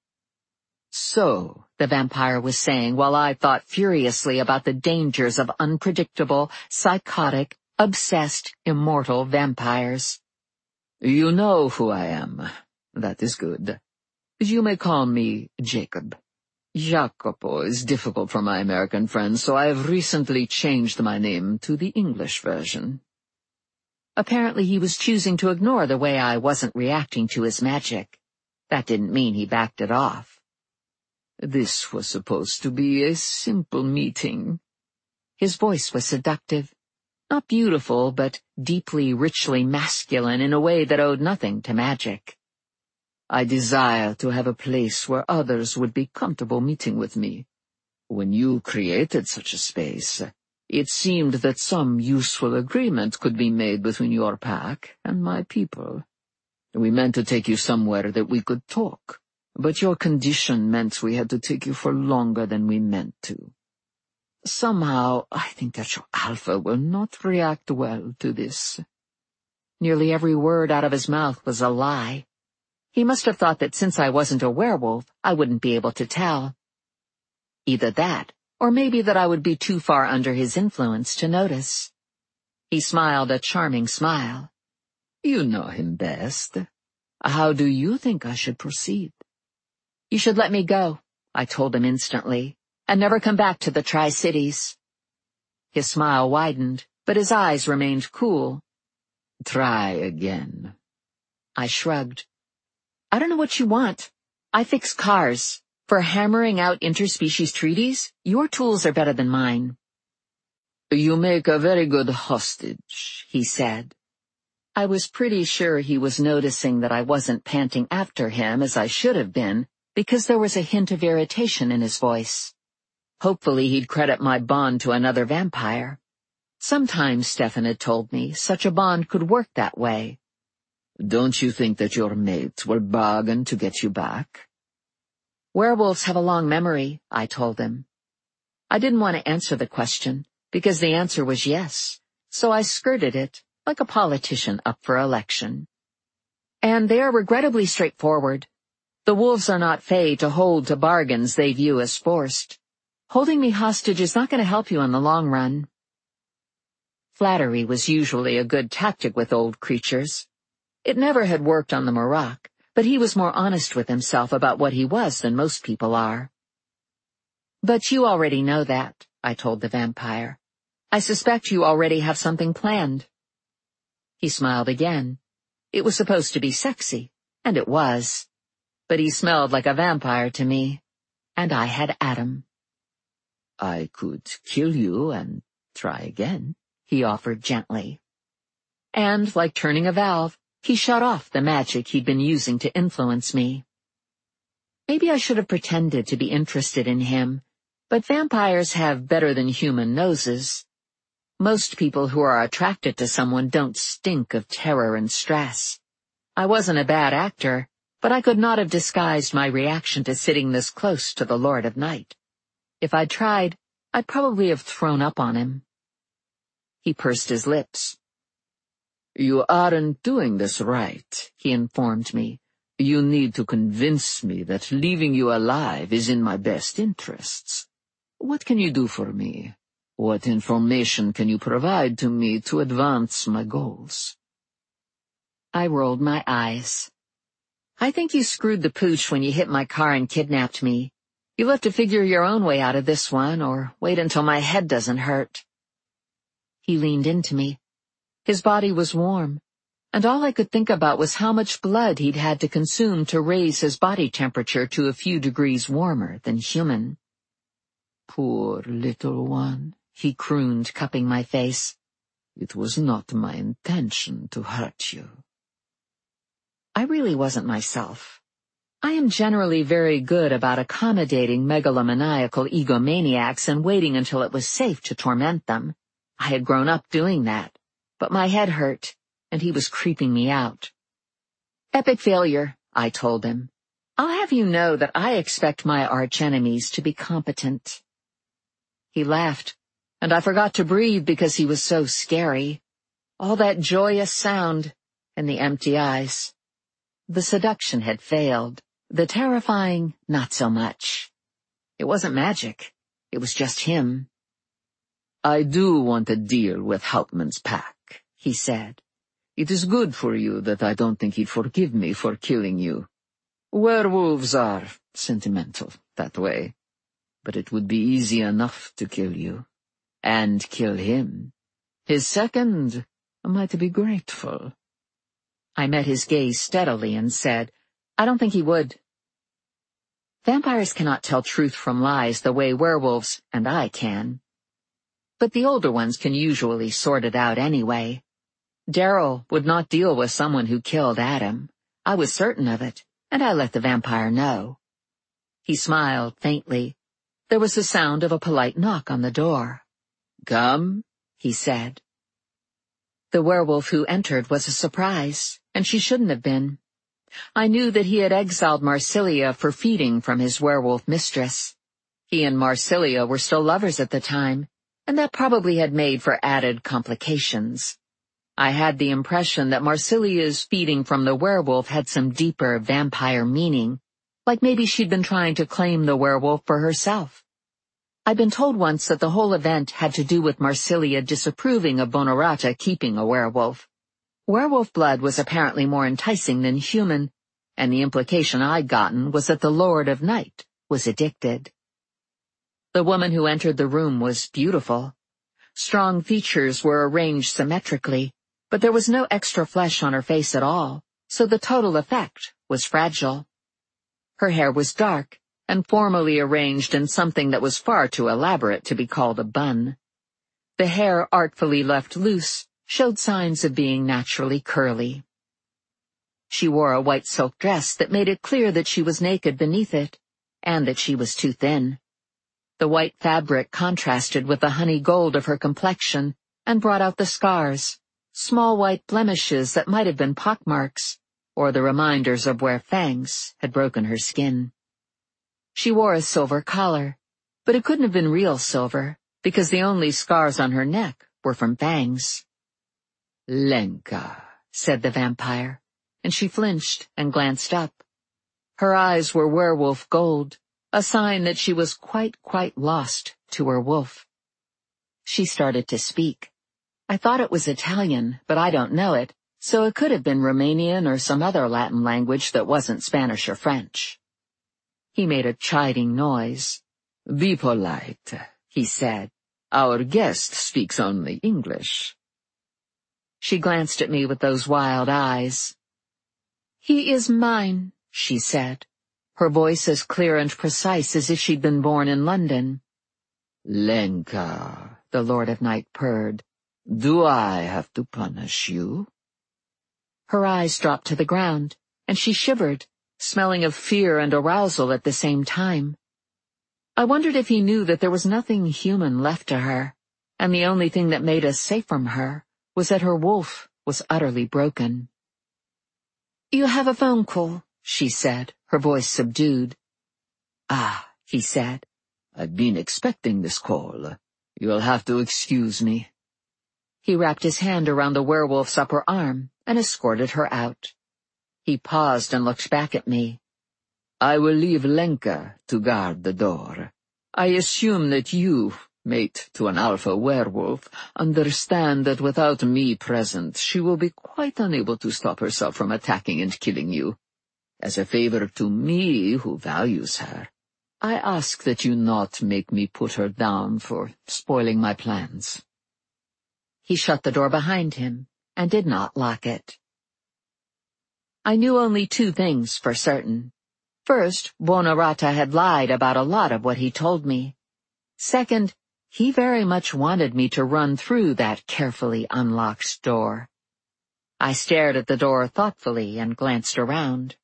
"So," the vampire was saying while I thought furiously about the dangers of unpredictable, psychotic, obsessed, immortal vampires. "You know who I am. That is good. You may call me Jacob. Jacopo is difficult for my American friends, so I have recently changed my name to the English version." Apparently he was choosing to ignore the way I wasn't reacting to his magic. That didn't mean he backed it off. "This was supposed to be a simple meeting." His voice was seductive. Not beautiful, but deeply, richly masculine in a way that owed nothing to magic. "I desire to have a place where others would be comfortable meeting with me. When you created such a space, it seemed that some useful agreement could be made between your pack and my people. We meant to take you somewhere that we could talk, but your condition meant we had to take you for longer than we meant to. Somehow, I think that your alpha will not react well to this." Nearly every word out of his mouth was a lie. He must have thought that since I wasn't a werewolf, I wouldn't be able to tell. Either that, or maybe that I would be too far under his influence to notice. He smiled a charming smile. "You know him best. How do you think I should proceed?" "You should let me go," I told him instantly, "and never come back to the Tri-Cities." His smile widened, but his eyes remained cool. "Try again." I shrugged. "I don't know what you want. I fix cars. For hammering out interspecies treaties, your tools are better than mine." "You make a very good hostage," he said. I was pretty sure he was noticing that I wasn't panting after him as I should have been, because there was a hint of irritation in his voice. Hopefully he'd credit my bond to another vampire. Sometimes, Stefan had told me, such a bond could work that way. "Don't you think that your mates will bargain to get you back?" "Werewolves have a long memory," I told him. I didn't want to answer the question, because the answer was yes, so I skirted it, like a politician up for election. "And they are regrettably straightforward. The wolves are not fey to hold to bargains they view as forced. Holding me hostage is not going to help you in the long run." Flattery was usually a good tactic with old creatures. It never had worked on the Marak, but he was more honest with himself about what he was than most people are. "But you already know that," I told the vampire. "I suspect you already have something planned." He smiled again. It was supposed to be sexy, and it was. But he smelled like a vampire to me, and I had Adam. "I could kill you and try again," he offered gently. And, like turning a valve, he shut off the magic he'd been using to influence me. Maybe I should have pretended to be interested in him, but vampires have better-than-human noses. Most people who are attracted to someone don't stink of terror and stress. I wasn't a bad actor, but I could not have disguised my reaction to sitting this close to the Lord of Night. If I'd tried, I'd probably have thrown up on him. He pursed his lips. "You aren't doing this right," he informed me. "You need to convince me that leaving you alive is in my best interests. What can you do for me? What information can you provide to me to advance my goals?" I rolled my eyes. "I think you screwed the pooch when you hit my car and kidnapped me. You'll have to figure your own way out of this one, or wait until my head doesn't hurt." He leaned into me. His body was warm, and all I could think about was how much blood he'd had to consume to raise his body temperature to a few degrees warmer than human. "Poor little one," he crooned, cupping my face. "It was not my intention to hurt you." I really wasn't myself. I am generally very good about accommodating megalomaniacal egomaniacs and waiting until it was safe to torment them. I had grown up doing that, but my head hurt, and he was creeping me out. "Epic failure," I told him. "I'll have you know that I expect my archenemies to be competent." He laughed, and I forgot to breathe because he was so scary. All that joyous sound, and the empty eyes. The seduction had failed. The terrifying, not so much. It wasn't magic. It was just him. "I do want a deal with Hauptmann's pack," he said. "It is good for you that I don't think he'd forgive me for killing you. Werewolves are sentimental that way. But it would be easy enough to kill you. And kill him. His second might be grateful." I met his gaze steadily and said, "I don't think he would." Vampires cannot tell truth from lies the way werewolves and I can. But the older ones can usually sort it out anyway. Daryl would not deal with someone who killed Adam. I was certain of it, and I let the vampire know. He smiled faintly. There was the sound of a polite knock on the door. "Come," he said. The werewolf who entered was a surprise, and she shouldn't have been. I knew that he had exiled Marsilia for feeding from his werewolf mistress. He and Marsilia were still lovers at the time, and that probably had made for added complications. I had the impression that Marsilia's feeding from the werewolf had some deeper vampire meaning, like maybe she'd been trying to claim the werewolf for herself. I'd been told once that the whole event had to do with Marsilia disapproving of Bonorata keeping a werewolf. Werewolf blood was apparently more enticing than human, and the implication I'd gotten was that the Lord of Night was addicted. The woman who entered the room was beautiful. Strong features were arranged symmetrically, but there was no extra flesh on her face at all, so the total effect was fragile. Her hair was dark and formally arranged in something that was far too elaborate to be called a bun. The hair, artfully left loose, showed signs of being naturally curly. She wore a white silk dress that made it clear that she was naked beneath it, and that she was too thin. The white fabric contrasted with the honey gold of her complexion and brought out the scars, small white blemishes that might have been pockmarks, or the reminders of where fangs had broken her skin. She wore a silver collar, but it couldn't have been real silver, because the only scars on her neck were from fangs. "Lenka," said the vampire, and she flinched and glanced up. Her eyes were werewolf gold, a sign that she was quite lost to her wolf. She started to speak. I thought it was Italian, but I don't know it, so it could have been Romanian or some other Latin language that wasn't Spanish or French. He made a chiding noise. "Be polite," he said. "Our guest speaks only English." She glanced at me with those wild eyes. "He is mine," she said, her voice as clear and precise as if she'd been born in London. "Lenka," the Lord of Night purred, "do I have to punish you?" Her eyes dropped to the ground, and she shivered, smelling of fear and arousal at the same time. I wondered if he knew that there was nothing human left to her, and the only thing that made us safe from her was that her wolf was utterly broken. "You have a phone call," she said, her voice subdued. "Ah," he said. "I've been expecting this call. You'll have to excuse me." He wrapped his hand around the werewolf's upper arm and escorted her out. He paused and looked back at me. "I will leave Lenka to guard the door. I assume that you, mate to an alpha werewolf, understand that without me present she will be quite unable to stop herself from attacking and killing you. As a favor to me, who values her, I ask that you not make me put her down for spoiling my plans." He shut the door behind him and did not lock it. I knew only two things for certain. First, Bonorata had lied about a lot of what he told me. Second, he very much wanted me to run through that carefully unlocked door. I stared at the door thoughtfully and glanced around.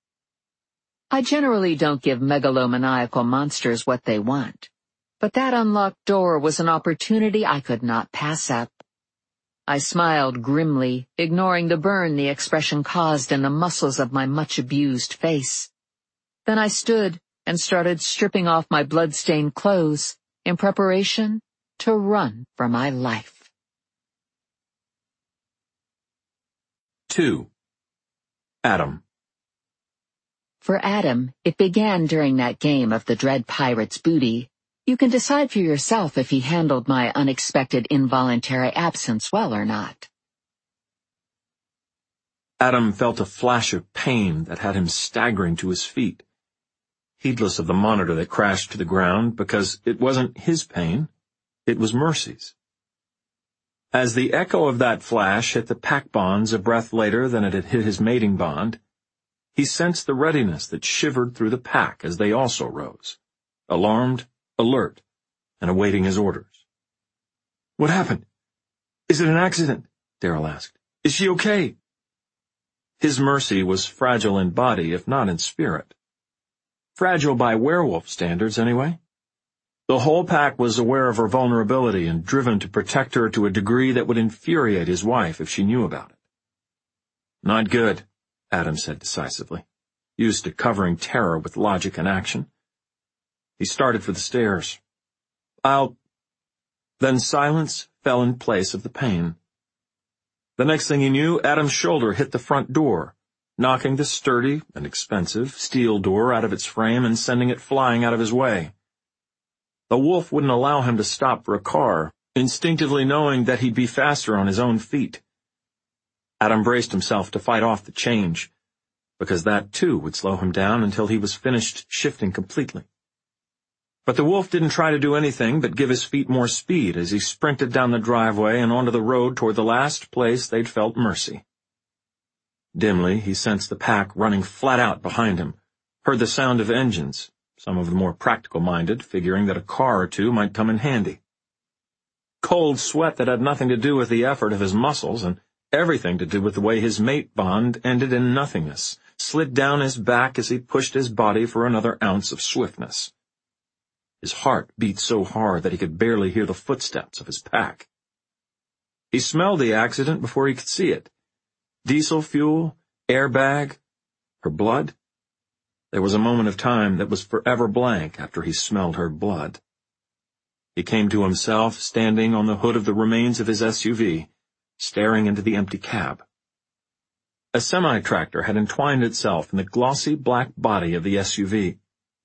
I generally don't give megalomaniacal monsters what they want, but that unlocked door was an opportunity I could not pass up. I smiled grimly, ignoring the burn the expression caused in the muscles of my much-abused face. Then I stood and started stripping off my blood-stained clothes in preparation to run for my life. 2. Adam. For Adam, it began during that game of the Dread Pirate's Booty. You can decide for yourself if he handled my unexpected involuntary absence well or not. Adam felt a flash of pain that had him staggering to his feet, heedless of the monitor that crashed to the ground because it wasn't his pain, it was Mercy's. As the echo of that flash hit the pack bonds a breath later than it had hit his mating bond, he sensed the readiness that shivered through the pack as they also rose, alarmed, alert, and awaiting his orders. "What happened? Is it an accident?" Daryl asked. "Is she okay?" His Mercy was fragile in body, if not in spirit. Fragile by werewolf standards, anyway. The whole pack was aware of her vulnerability and driven to protect her to a degree that would infuriate his wife if she knew about it. "Not good," Adam said decisively, used to covering terror with logic and action. He started for the stairs. Then silence fell in place of the pain. The next thing he knew, Adam's shoulder hit the front door, knocking the sturdy and expensive steel door out of its frame and sending it flying out of his way. The wolf wouldn't allow him to stop for a car, instinctively knowing that he'd be faster on his own feet. Adam braced himself to fight off the change, because that too would slow him down until he was finished shifting completely. But the wolf didn't try to do anything but give his feet more speed as he sprinted down the driveway and onto the road toward the last place they'd felt mercy. Dimly, he sensed the pack running flat out behind him, heard the sound of engines, some of the more practical-minded figuring that a car or two might come in handy. Cold sweat that had nothing to do with the effort of his muscles and everything to do with the way his mate bond ended in nothingness, slid down his back as he pushed his body for another ounce of swiftness. His heart beat so hard that he could barely hear the footsteps of his pack. He smelled the accident before he could see it. Diesel fuel, airbag, her blood. There was a moment of time that was forever blank after he smelled her blood. He came to himself standing on the hood of the remains of his SUV, staring into the empty cab. A semi-tractor had entwined itself in the glossy black body of the SUV.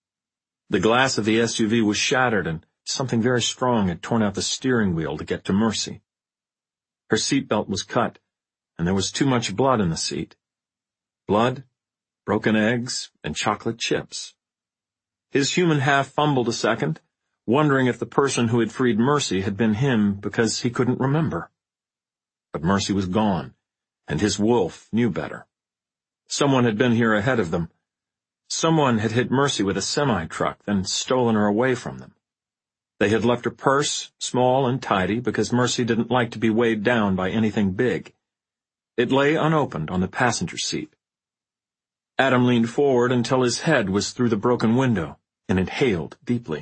The glass of the SUV was shattered, and something very strong had torn out the steering wheel to get to Mercy. Her seatbelt was cut, and there was too much blood in the seat. Blood, broken eggs, and chocolate chips. His human half fumbled a second, wondering if the person who had freed Mercy had been him because he couldn't remember. But Mercy was gone, and his wolf knew better. Someone had been here ahead of them. Someone had hit Mercy with a semi-truck, then stolen her away from them. They had left her purse small and tidy because Mercy didn't like to be weighed down by anything big. It lay unopened on the passenger seat. Adam leaned forward until his head was through the broken window and inhaled deeply.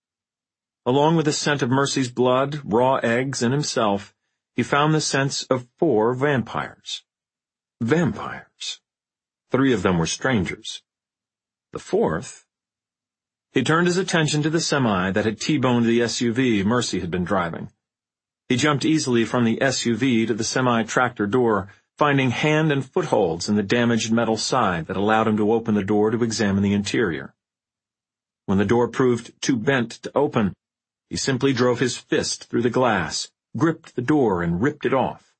Along with the scent of Mercy's blood, raw eggs, and himself, he found the sense of 4 vampires. Vampires. 3 of them were strangers. The 4th? He turned his attention to the semi that had T-boned the SUV Mercy had been driving. He jumped easily from the SUV to the semi-tractor door, finding hand and footholds in the damaged metal side that allowed him to open the door to examine the interior. When the door proved too bent to open, he simply drove his fist through the glass, gripped the door, and ripped it off.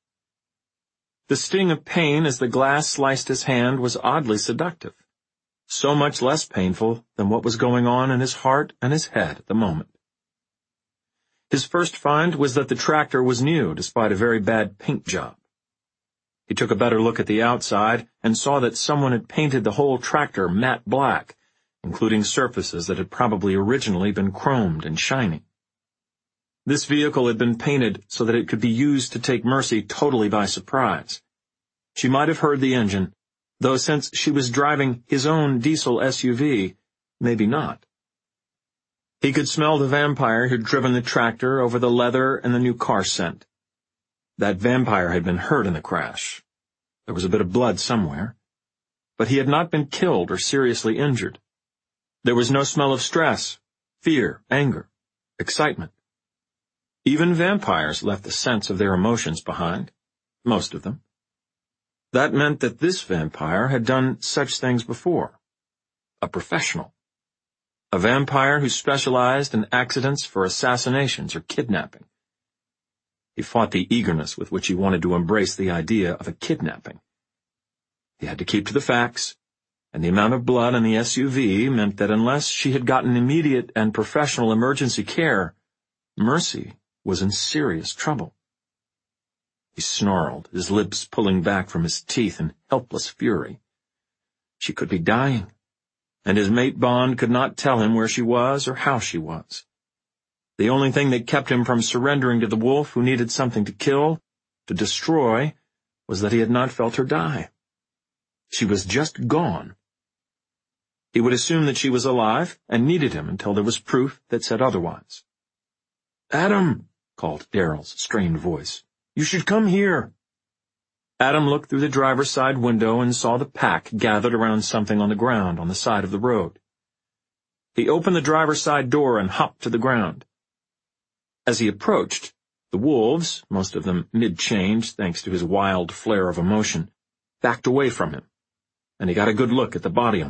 The sting of pain as the glass sliced his hand was oddly seductive. So much less painful than what was going on in his heart and his head at the moment. His first find was that the tractor was new despite a very bad paint job. He took a better look at the outside and saw that someone had painted the whole tractor matte black, including surfaces that had probably originally been chromed and shiny. This vehicle had been painted so that it could be used to take Mercy totally by surprise. She might have heard the engine, though since she was driving his own diesel SUV, maybe not. He could smell the vampire who'd driven the tractor over the leather and the new car scent. That vampire had been hurt in the crash. There was a bit of blood somewhere. But he had not been killed or seriously injured. There was no smell of stress, fear, anger, excitement. Even vampires left the sense of their emotions behind, most of them. That meant that this vampire had done such things before. A professional. A vampire who specialized in accidents for assassinations or kidnapping. He fought the eagerness with which he wanted to embrace the idea of a kidnapping. He had to keep to the facts, and the amount of blood in the SUV meant that unless she had gotten immediate and professional emergency care, Mercy was in serious trouble. He snarled, his lips pulling back from his teeth in helpless fury. She could be dying, and his mate Bond could not tell him where she was or how she was. The only thing that kept him from surrendering to the wolf who needed something to kill, to destroy, was that he had not felt her die. She was just gone. He would assume that she was alive and needed him until there was proof that said otherwise. "Adam," called Darrell's strained voice. "You should come here." Adam looked through the driver's side window and saw the pack gathered around something on the ground on the side of the road. He opened the driver's side door and hopped to the ground. As he approached, the wolves, most of them mid-change thanks to his wild flare of emotion, backed away from him, and he got a good look at the body on